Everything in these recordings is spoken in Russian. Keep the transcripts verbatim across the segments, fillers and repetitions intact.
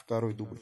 Второй дубль.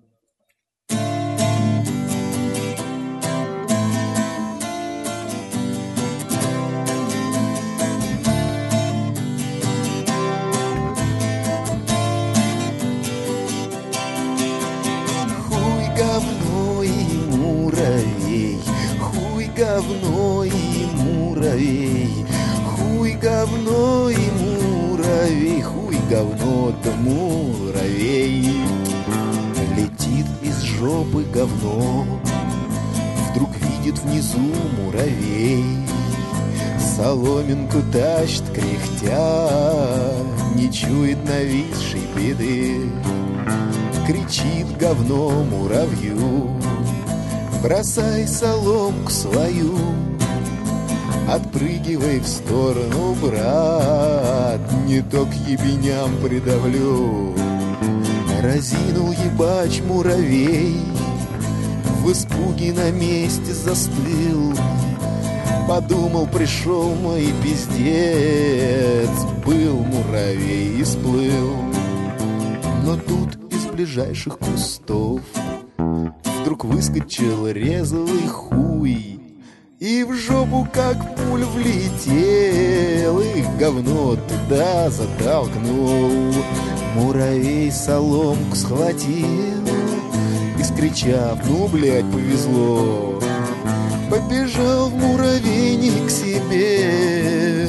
Хуй, говно и муравей, хуй, говно и муравей, хуй, говно и муравей, хуй, говно да муравей. Летит из жопы говно, вдруг видит внизу муравей. Соломинку тащит кряхтя, не чует нависшей беды. Кричит говно муравью: бросай соломку свою, отпрыгивай в сторону, брат, не то к ебеням придавлю. Разинул ебач муравей, в испуге на месте застыл. Подумал, пришел мой пиздец, был муравей и сплыл. Но тут из ближайших кустов вдруг выскочил резвый хуй и в жопу как пуль влетел, и говно туда затолкнул. Муравей соломку схватил и, скричав: ну, блядь, повезло, побежал в муравейник к себе.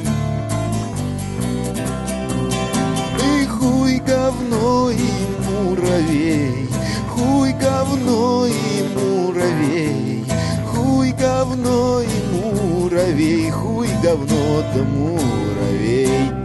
И хуй, говно и муравей, хуй, говно и муравей, хуй, говно и муравей, хуй, говно да муравей.